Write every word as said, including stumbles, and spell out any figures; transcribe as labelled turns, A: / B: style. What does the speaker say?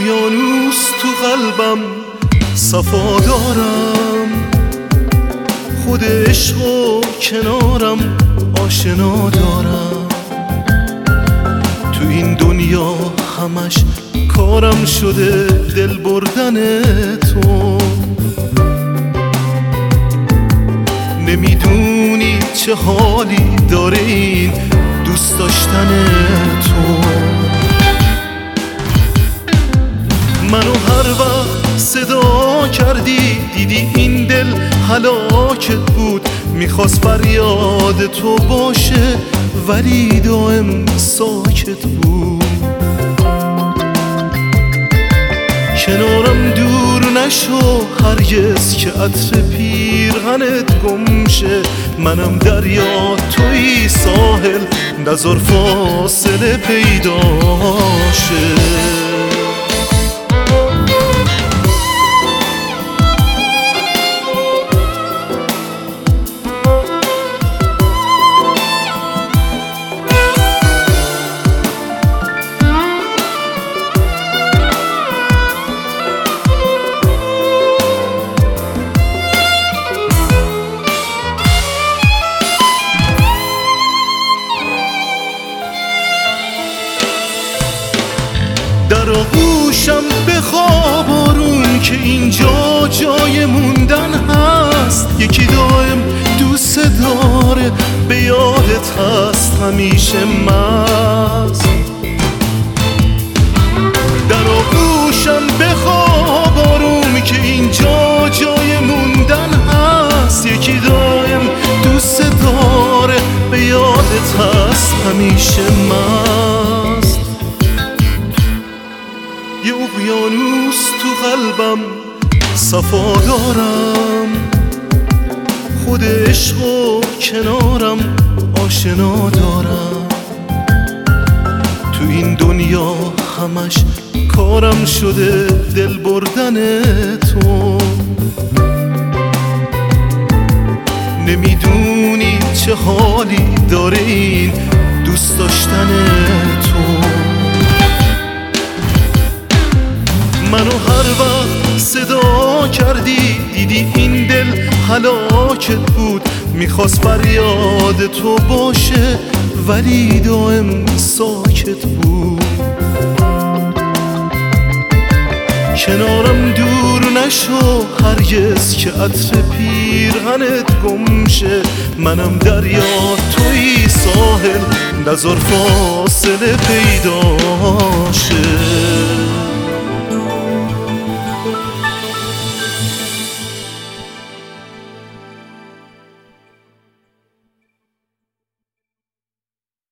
A: اقیانوس تو قلبم صفا دارم، خود عشق و کنارم آشنا دارم. تو این دنیا همش کارم شده دل بردن تو، نمیدونی چه حالی داره این دوست داشتن تو. منو هر وقت صدا کردی دیدی این دل هلاکت بود، میخواست فریاد تو باشه ولی دائم ساکت بود. کنارم دور نشو هرگز که عطر پیرهنت گم شه، منم دریا توی ساحل نذار فاصله پیدا شه. در آغوشم بخواب آروم که اینجا جای موندن هست، یکی دائم دوست داره به یادت هست همیشه مست. در آغوشم بخواب آروم که اینجا جای موندن هست، یکی دائم دوست داره به یادت هست همیشه مست. یه اقیانوس تو قلبم صفا دارم، خود عشق و کنارم آشنا دارم. تو این دنیا همش کارم شده دل بردن تو، نمیدونی چه حالی داره این دوست داشتن تو. منو هر وقت صدا کردی دیدی این دل هلاکت بود، میخواست فریاد تو باشه ولی دائم ساکت بود. کنارم دور نشو هرگز که عطر پیرهنت گم شه، منم دریا توی ساحل نذار فاصله پیدا شه.